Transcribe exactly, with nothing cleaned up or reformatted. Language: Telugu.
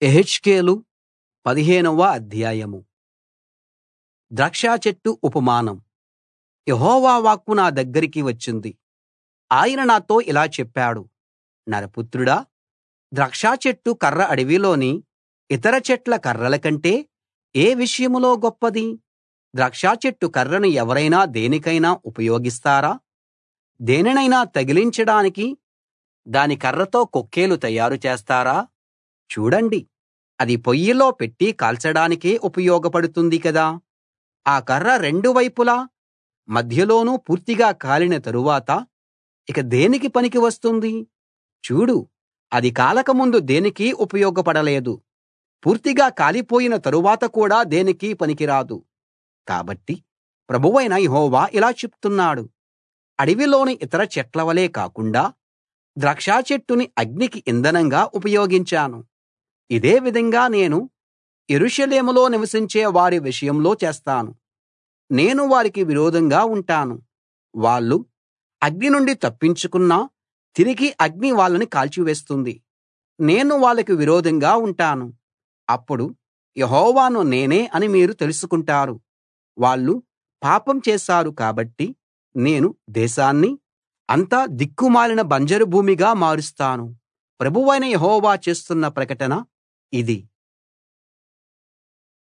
యెహెజ్కేలు పదిహేనవ అధ్యాయం. ద్రాక్ష చెట్టు ఉపమానం. యెహోవా వాక్కు నా దగ్గరికి వచ్చింది. ఆయన నాతో ఇలా చెప్పాడు, నరపుత్రుడా, ద్రాక్ష చెట్టు కర్ర అడవిలోని ఇతర చెట్ల కర్రల కంటే ఏ విషయంలో గొప్పది? ద్రాక్ష చెట్టు కర్రను ఎవరైనా దేనికైనా ఉపయోగిస్తారా? దేనినైనా తగిలించడానికి దాని కర్రతో కొక్కేలు తయారు చేస్తారా? చూడండి, అది పొయ్యిలో పెట్టి కాల్చడానికే ఉపయోగపడుతుంది కదా! ఆ కర్ర రెండు వైపులా మధ్యలోనూ పూర్తిగా కాలిన తరువాత ఇక దేనికి పనికి వస్తుంది? చూడు, అది కాలక ముందు దేనికీ ఉపయోగపడలేదు, పూర్తిగా కాలిపోయిన తరువాత కూడా దేనికీ పనికిరాదు. కాబట్టి ప్రభువైన యెహోవా ఇలా చెప్తున్నాడు, అడవిలోని ఇతర చెట్లవలే కాకుండా ద్రాక్ష చెట్టుని అగ్నికి ఇంధనంగా ఉపయోగించాను. ఇదే విధంగా నేను యెరూషలేములో నివసించే వారి విషయంలో చేస్తాను. నేను వారికి విరోధంగా ఉంటాను. వాళ్ళు అగ్ని నుండి తప్పించుకున్నా తిరిగి అగ్ని వాళ్ళని కాల్చివేస్తుంది. నేను వాళ్ళకి విరోధంగా ఉంటాను. అప్పుడు యెహోవాను నేనే అని మీరు తెలుసుకుంటారు. వాళ్ళు పాపం చేశారు కాబట్టి నేను దేశాన్ని అంతా దిక్కుమాలిన బంజరు భూమిగా మారుస్తాను. ప్రభువైన యెహోవా చేస్తున్న ప్రకటన ఇది.